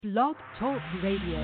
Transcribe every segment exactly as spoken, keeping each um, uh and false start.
Blog Talk Radio.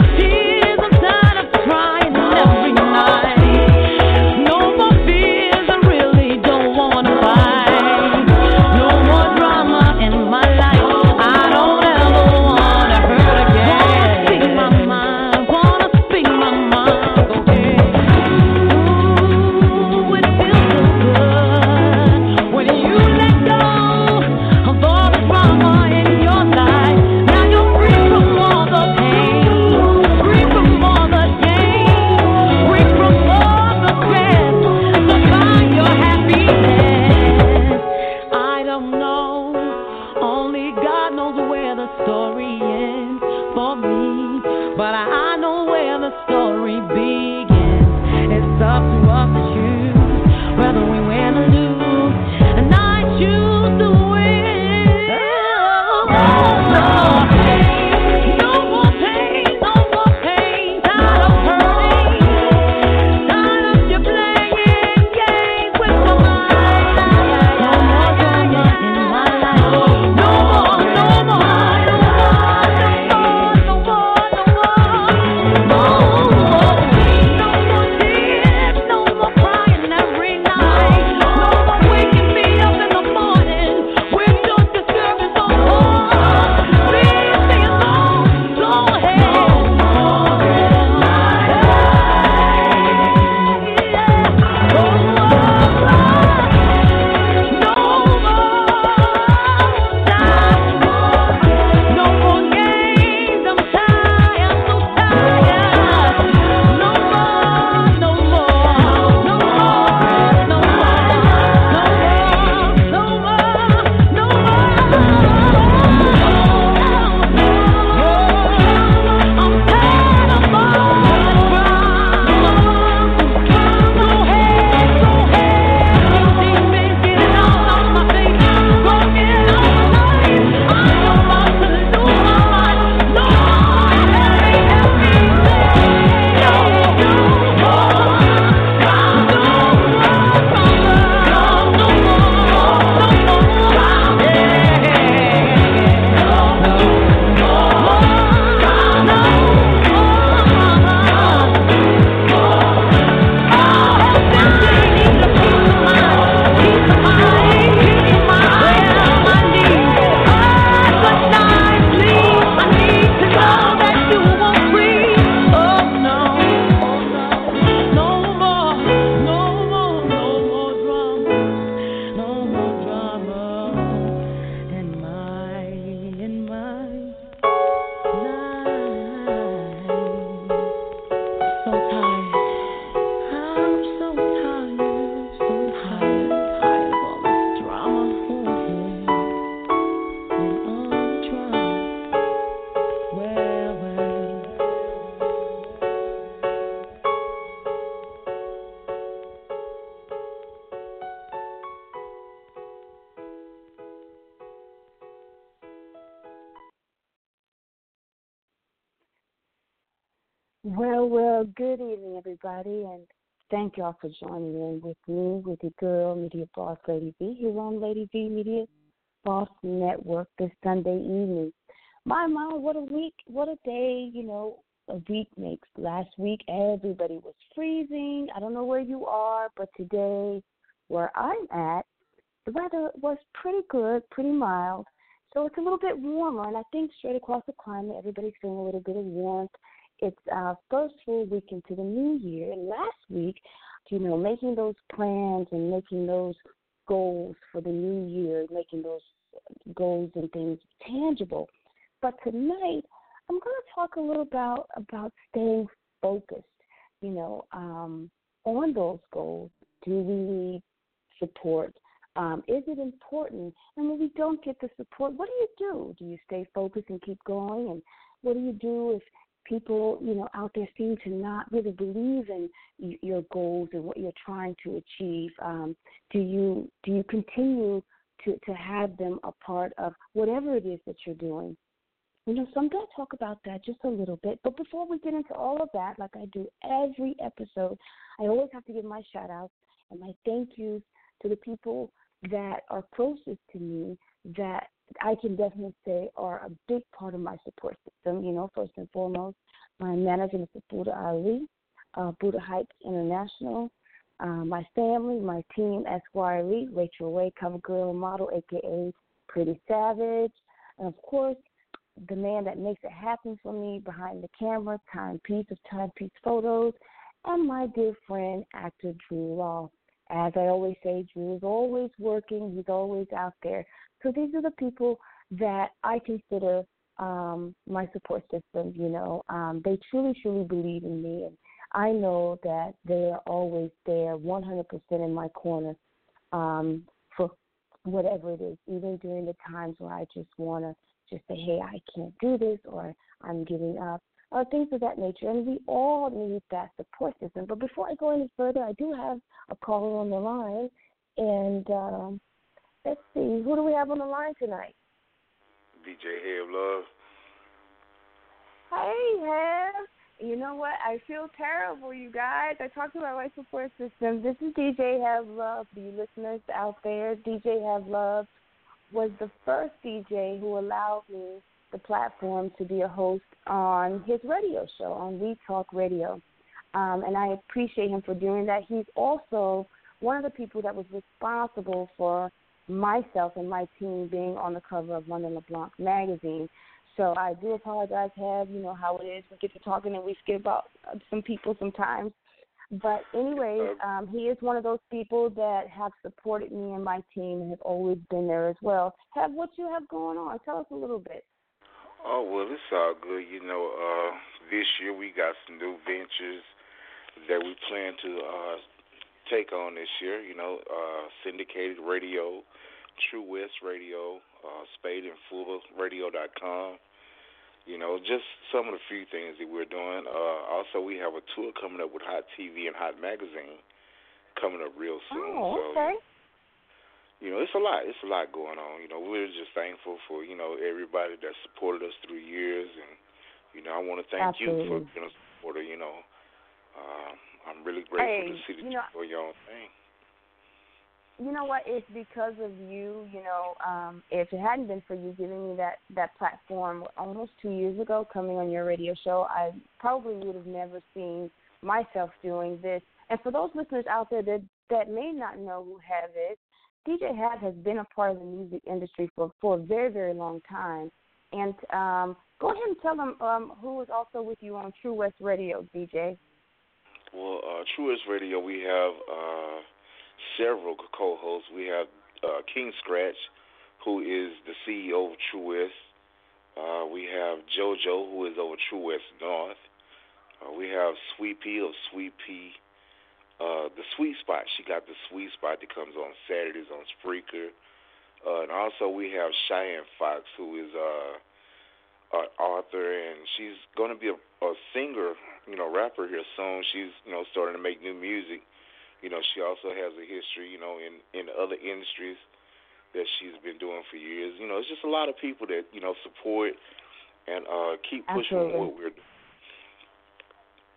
Fears Well, well, good evening, everybody, and thank y'all for joining in with me, with your girl, Media Boss Lady V, here on Lady V Media Boss Network this Sunday evening. My, my, what a week, what a day, you know, a week makes. Last week, everybody was freezing. I don't know where you are, but today, where I'm at, the weather was pretty good, pretty mild. So it's a little bit warmer, and I think straight across the climate, everybody's feeling a little bit of warmth. It's our first full week into the new year, and last week, you know, making those plans and making those goals for the new year, making those goals and things tangible. But tonight, I'm going to talk a little about about staying focused, you know, um, on those goals. Do we need support? Um, is it important? And when we don't get the support, what do you do? Do you stay focused and keep going? And what do you do if people, you know, out there seem to not really believe in y- your goals and what you're trying to achieve? Um, do you do you continue to, to have them a part of whatever it is that you're doing? You know, so I'm going to talk about that just a little bit. But before we get into all of that, like I do every episode, I always have to give my shout-outs and my thank yous to the people that are closest to me that I can definitely say are a big part of my support system. You know, first and foremost, my manager, Mister Buddha Ali, uh, Buddha Heights International, uh, my family, my team, Esquire Elite, Rachel Way, cover girl model, a k a. Pretty Savage, and, of course, the man that makes it happen for me behind the camera, Timepiece of Timepiece Photos, and my dear friend, actor Drew Law. As I always say, Drew is always working. He's always out there. So these are the people that I consider um, my support system, you know. Um, they truly, truly believe in me, and I know that they are always there one hundred percent in my corner um, for whatever it is, even during the times where I just want to just say, hey, I can't do this, or I'm giving up, or things of that nature. And we all need that support system. But before I go any further, I do have a caller on the line. And um, let's see, who do we have on the line tonight? D J Heb Love. Hey, Heb. You know what? I feel terrible, you guys. I talked about my support system. This is D J Have Love. For you listeners out there, D J Have Love was the first D J who allowed me the platform to be a host on his radio show, on We Talk Radio. Um, and I appreciate him for doing that. He's also one of the people that was responsible for myself and my team being on the cover of London LeBlanc magazine. So I do apologize, Heb. You know how it is. We get to talking and we skip about some people sometimes. But anyways, um, he is one of those people that have supported me and my team and have always been there as well. Heb, what you have going on? Tell us a little bit. Oh, well, it's all good. You know, uh, this year we got some new ventures that we plan to uh, take on this year. You know, uh, syndicated radio, True West Radio, uh, Spade and Fuller Radio dot com. You know, just some of the few things that we're doing. Uh, also, we have a tour coming up with Hot T V and Hot Magazine coming up real soon. Oh, okay. So, you know, it's a lot. It's a lot going on. You know, we're just thankful for, you know, everybody that supported us through years. And, you know, I want to thank Absolutely. you for being a supporter, you know. Uh, I'm really grateful hey, to see that you you know, do your own thing. You know what? It's because of you. You know, um, if it hadn't been for you giving me that, that platform almost two years ago, coming on your radio show, I probably would have never seen myself doing this. And for those listeners out there that, that may not know who Heb is, D J Heb has been a part of the music industry for, for a very, very long time. And um, go ahead and tell them um, who is also with you on True West Radio, D J. Well, uh, True West Radio, we have uh, several co-hosts. We have uh, King Scratch, who is the C E O of True West. Uh, we have JoJo, who is over True West North. Uh, we have Sweet Pea of Sweet Pea. Uh, the Sweet Spot, she got the Sweet Spot that comes on Saturdays on Spreaker. Uh, and also we have Cheyenne Fox, who is uh, an author, and she's going to be a, a singer, you know, rapper here soon. She's, you know, starting to make new music. You know, she also has a history, you know, in, in other industries that she's been doing for years. You know, it's just a lot of people that, you know, support and uh, keep pushing Absolutely. what we're doing.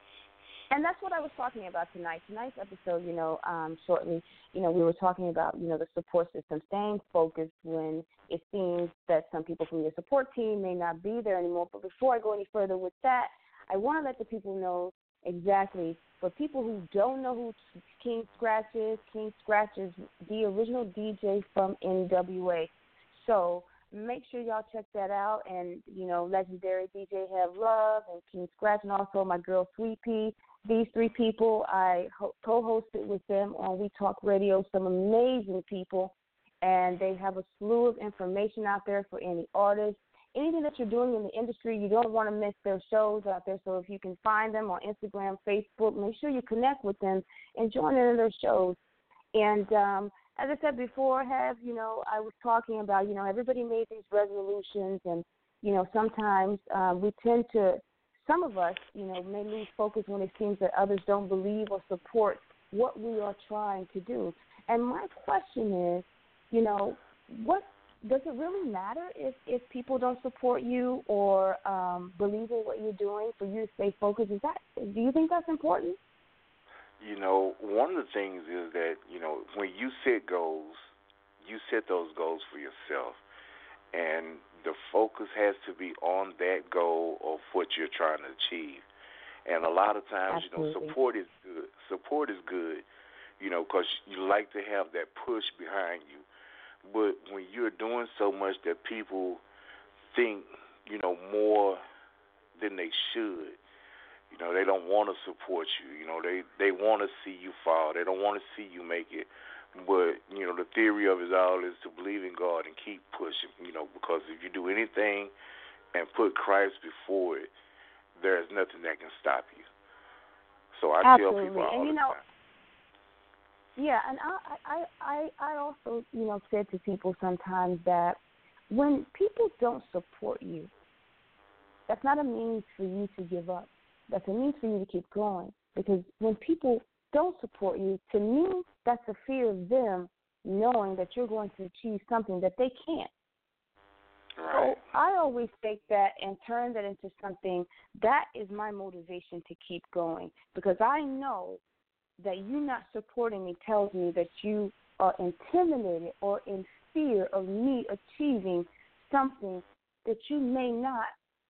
And that's what I was talking about tonight. Tonight's episode, you know, um, shortly, you know, we were talking about, you know, the support system, staying focused when it seems that some people from your support team may not be there anymore. But before I go any further with that, I want to let the people know exactly, for people who don't know who King Scratch is, King Scratch is the original D J from N W A. So make sure y'all check that out. And, you know, legendary D J Have Love and King Scratch, and also my girl Sweet Pea. These three people, I ho- co-hosted with them on We Talk Radio, some amazing people, and they have a slew of information out there for any artists. Anything that you're doing in the industry, you don't want to miss their shows out there. So if you can find them on Instagram, Facebook, make sure you connect with them and join in their shows. And um, as I said before, have, you know, I was talking about, you know, everybody made these resolutions, and, you know, sometimes uh, we tend to, some of us, you know, may lose focus when it seems that others don't believe or support what we are trying to do. And my question is, you know, what does it really matter if, if people don't support you or um, believe in what you're doing for you to stay focused? Is that, do you think that's important? You know, one of the things is that, you know, when you set goals, you set those goals for yourself. And the focus has to be on that goal of what you're trying to achieve. And a lot of times, Absolutely. you know, support is good. Support is good, you know, because you like to have that push behind you. But when you're doing so much that people think, you know, more than they should, you know, they don't want to support you. You know, they, they want to see you fall. They don't want to see you make it. But, you know, the theory of it all is to believe in God and keep pushing, you know, because if you do anything and put Christ before it, there's nothing that can stop you. So I Absolutely. tell people all and, you the know, time. Yeah, and I, I, I, I also, you know, said to people sometimes that when people don't support you, that's not a means for you to give up. That's a means for you to keep growing. Because when people don't support you, to me, that's a fear of them knowing that you're going to achieve something that they can't. Right. So I always take that and turn that into something that is my motivation to keep going, because I know that you not supporting me tells me that you are intimidated or in fear of me achieving something that you may not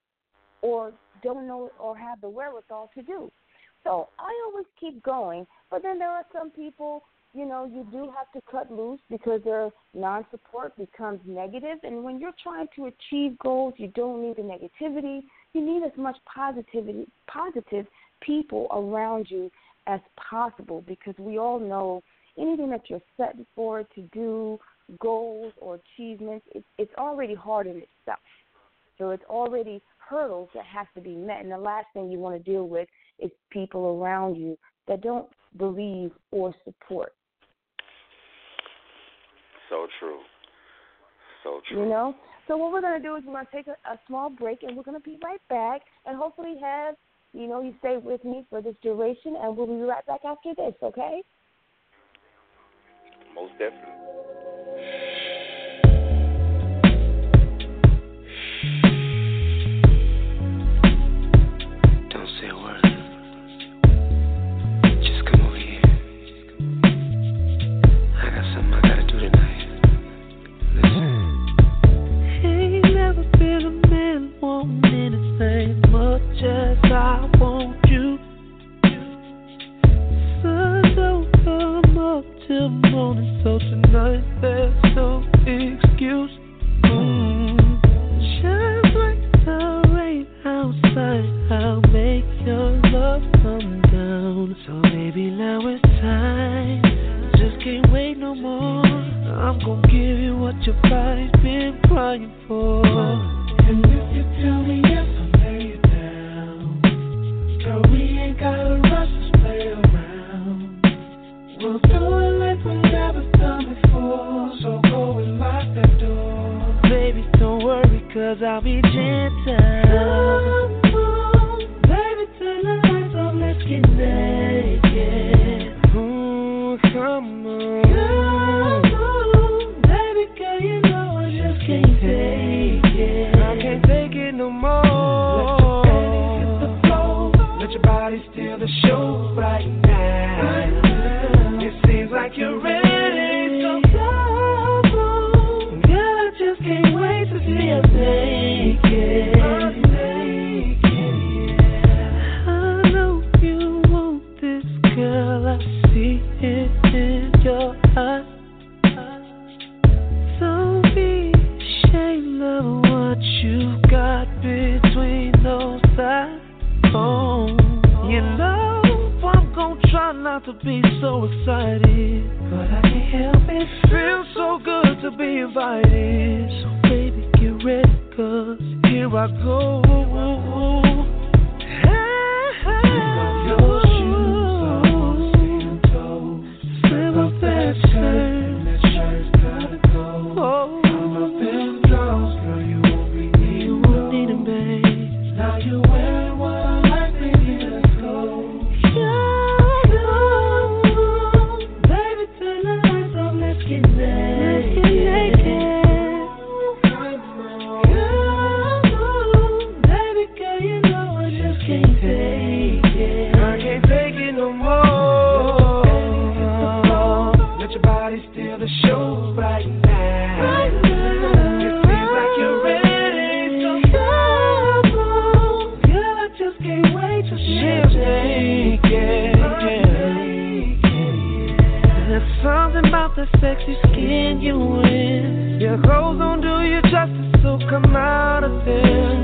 or don't know or have the wherewithal to do. So I always keep going, but then there are some people, you know, you do have to cut loose because their non-support becomes negative. And when you're trying to achieve goals, you don't need the negativity. You need as much positivity, positive people around you as possible, because we all know anything that you're set for to do, goals or achievements, it, it's already hard in itself. So it's already hurdles that have to be met. And the last thing you want to deal with is people around you that don't believe or support. So true. So true. You know? So what we're going to do is we're going to take a, a small break, and we're going to be right back and hopefully have, you know, you stay with me for this duration, and we'll be right back after this, okay? Most definitely. Don't say a word. Just come over here. I got something I gotta do tonight. Listen. Ain't never been a man wanting anything much as I want you. Sun don't come up till morning, so tonight there's no excuse. Mm. Shine like the rain outside, I'll make your love come down. So baby, now it's time, just can't wait no more. I'm gonna give you what your body's been crying for. And if you tell me yes, I'll lay it down. Girl, we ain't gotta rush, let's play around. We'll do it like we never done before. So go and lock that door. Baby, don't worry, cause I'll be gentle. Come on, baby, turn the lights on, let's get naked. Ooh, come on. Come on, baby, girl, you know I just can't take it. I can't take it no more. Let your body hit the floor. Let your body steal the show. you're ready. So come on, girl, I just can't wait to see us naked. I know you want this, girl. I see it in your eyes. Don't be ashamed of what you got between those thighs. Oh, you know I'm gon' try not to be so excited, but I can't help it. Feels so good to be invited. So baby, get ready, 'cause here I go. Take off your shoes, almost ten toes. Slip off that shirt, that shirt's gotta go. Oh, I'm up in clothes, girl, you won't be needing, you won't need 'em, babe. Now you're wearing what I like, baby, let's go. Baby, turn the lights on, let's get naked. Let's get naked. The show's right now. Right now. It seems like you're ready. So come on, girl, I just can't wait to see you naked. There's something about the sexy skin you in. Your clothes don't do you justice, so come out of there.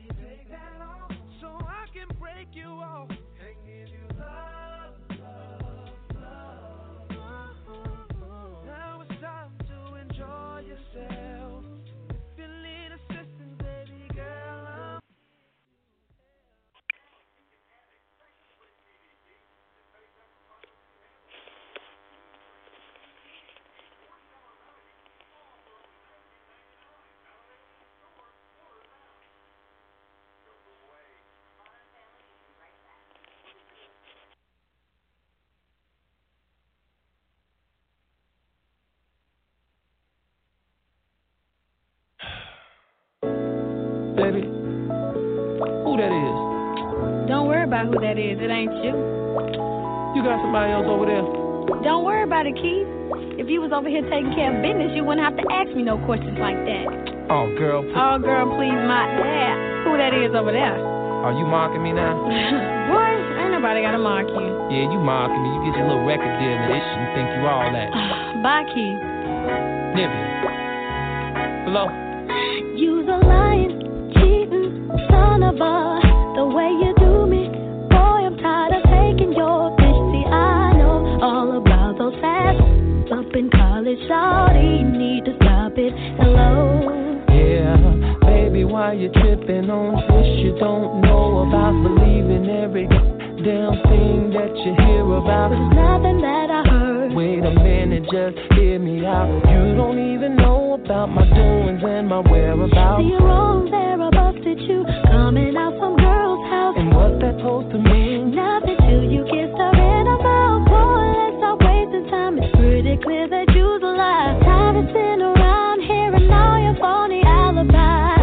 Baby, who that is? Don't worry about who that is. It ain't you. You got somebody else over there? Don't worry about it, Keith. If you was over here taking care of business, you wouldn't have to ask me no questions like that. Oh, girl. Please. Oh, girl, please, my yeah. Who that is over there? Are you mocking me now? Boy, ain't nobody gotta mock you. Yeah, you mocking me. You get your little record deal and this shit and think you all that. Bye, Keith. Nibby. Hello? You's a lying, cheating son of a. The way you do me, boy, I'm tired of taking your fish. See, I know all about those facts. Up in college, shawty, you need to stop it. Hello? Yeah, baby, why you tripping on this? You don't know about believing every damn thing that you hear about. There's nothing that I heard. Wait a minute, just hear me out. You don't even know about my doings and my whereabouts. See, you're wrong there, I busted you coming out some girl's house. And what's that supposed to mean? Nothing till you kissed her in her mouth. Boy, let's stop wasting time. It's pretty clear that you's a lie. Time to spin around here and all your phony alibis.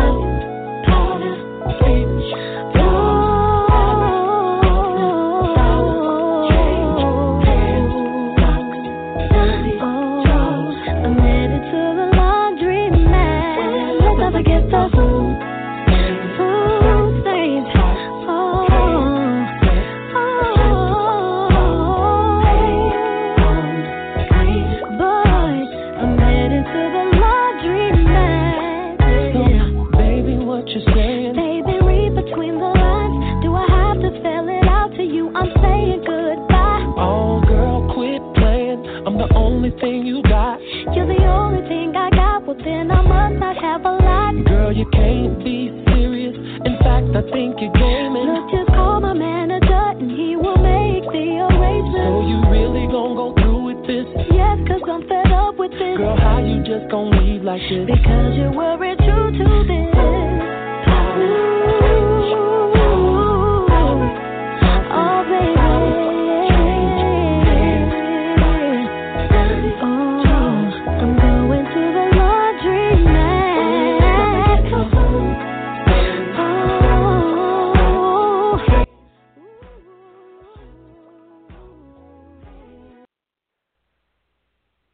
Thing you got. You're the only thing I got. Well, then I must not have a lot. Girl, you can't be serious. In fact, I think you're gaming. Look, just call my manager and he will make the arrangement. So you really gon' go through with this? Yes, cause I'm fed up with this. Girl, how you just gon' leave like this? Because you weren't true to this.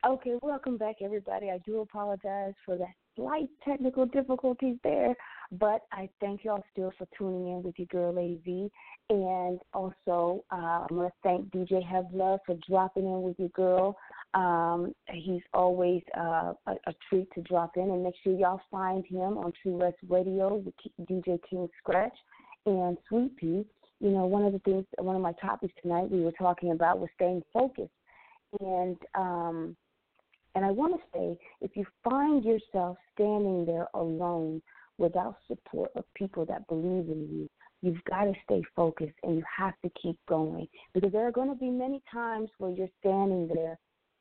Okay, welcome back, everybody. I do apologize for that slight technical difficulties there, but I thank y'all still for tuning in with your girl, Lady V. And also, uh, I'm going to thank D J Have Love for dropping in with your girl. Um, he's always uh, a, a treat to drop in, and make sure y'all find him on True West Radio with D J King Scratch and Sweet Pea. You know, one of the things, one of my topics tonight we were talking about was staying focused. And um, and I want to say, if you find yourself standing there alone without support of people that believe in you, you've got to stay focused and you have to keep going, because there are going to be many times where you're standing there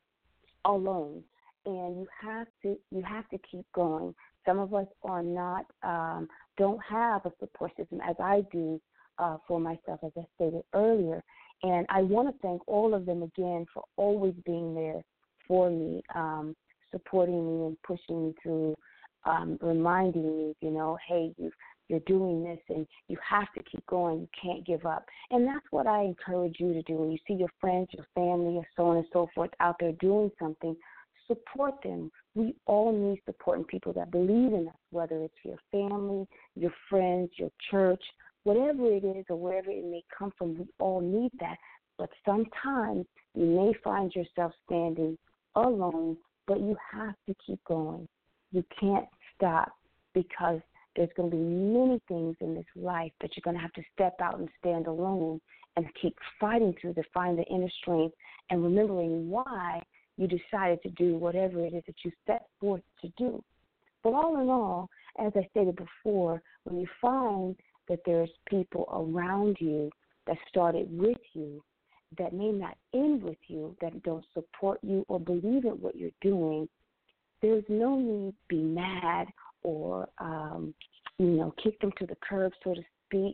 alone, and you have to you have to keep going. Some of us are not um, don't have a support system, as I do uh, for myself, as I stated earlier. And I want to thank all of them again for always being there for me, um, supporting me and pushing me through, um, reminding me, you know, hey, you, you're doing this and you have to keep going. You can't give up. And that's what I encourage you to do. When you see your friends, your family, or so on and so forth out there doing something, support them. We all need supporting people that believe in us, whether it's your family, your friends, your church, whatever it is or wherever it may come from. We all need that. But sometimes you may find yourself standing alone, but you have to keep going. You can't stop, because there's going to be many things in this life that you're going to have to step out and stand alone and keep fighting through to find the inner strength and remembering why you decided to do whatever it is that you set forth to do. But all in all, as I stated before, when you find that there's people around you that started with you, that may not end with you, that don't support you or believe in what you're doing, there's no need to be mad or, um, you know, kick them to the curb, so to speak.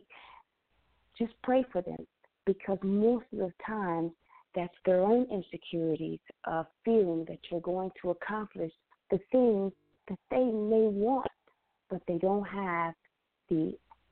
Just pray for them, because most of the time that's their own insecurities of feeling that you're going to accomplish the things that they may want, but they don't have the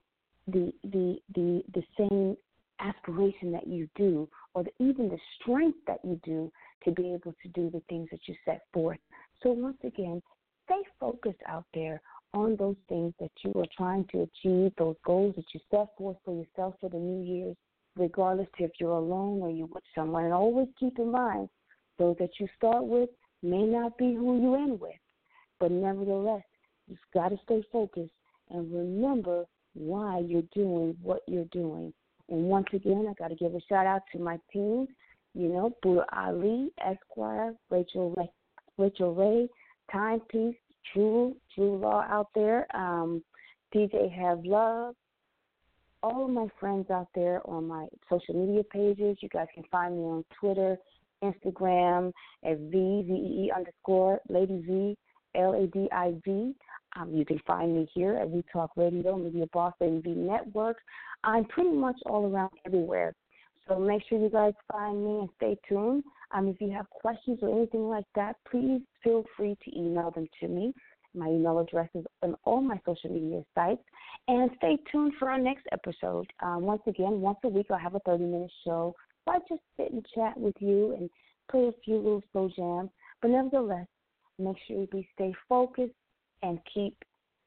the the the, the same aspiration that you do, or the, even the strength that you do to be able to do the things that you set forth. So once again, stay focused out there on those things that you are trying to achieve, those goals that you set forth for yourself for the new year's, regardless if you're alone or you're with someone. And always keep in mind, those that you start with may not be who you end with, but nevertheless, you've got to stay focused and remember why you're doing what you're doing. And once again, I got to give a shout out to my team, you know, Buddha Ali, Esquire, Rachel Ray, Rachel Ray, Timepiece, True, True Law out there, um, D J Have Love, all of my friends out there on my social media pages. You guys can find me on Twitter, Instagram at V, V E E underscore, Lady V, L A D I V. Um, you can find me here at We Talk Radio, Media Boss Lady V Network. I'm pretty much all around everywhere. So make sure you guys find me and stay tuned. Um, if you have questions or anything like that, please feel free to email them to me. My email address is on all my social media sites. And stay tuned for our next episode. Um, once again, once a week I'll have a thirty-minute show where I just sit and chat with you and play a few little slow jams. But nevertheless, make sure we stay focused and keep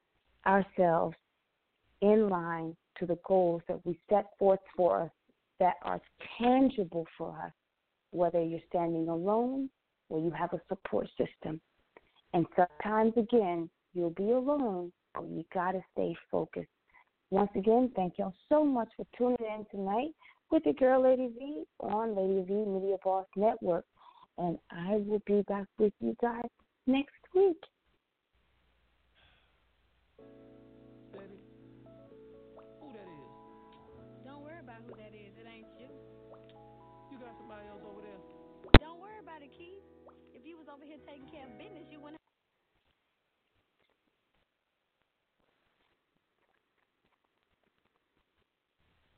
ourselves in line to the goals that we set forth for us that are tangible for us, whether you're standing alone or you have a support system. And sometimes, again, you'll be alone, but you got to stay focused. Once again, thank y'all so much for tuning in tonight with your girl, Lady V, on Lady V Media Boss Network. And I will be back with you guys next week. Who that is? Don't worry about who that is. It ain't you. You got somebody else over there? Don't worry about it, Keith. If you was over here taking care of business, you wouldn't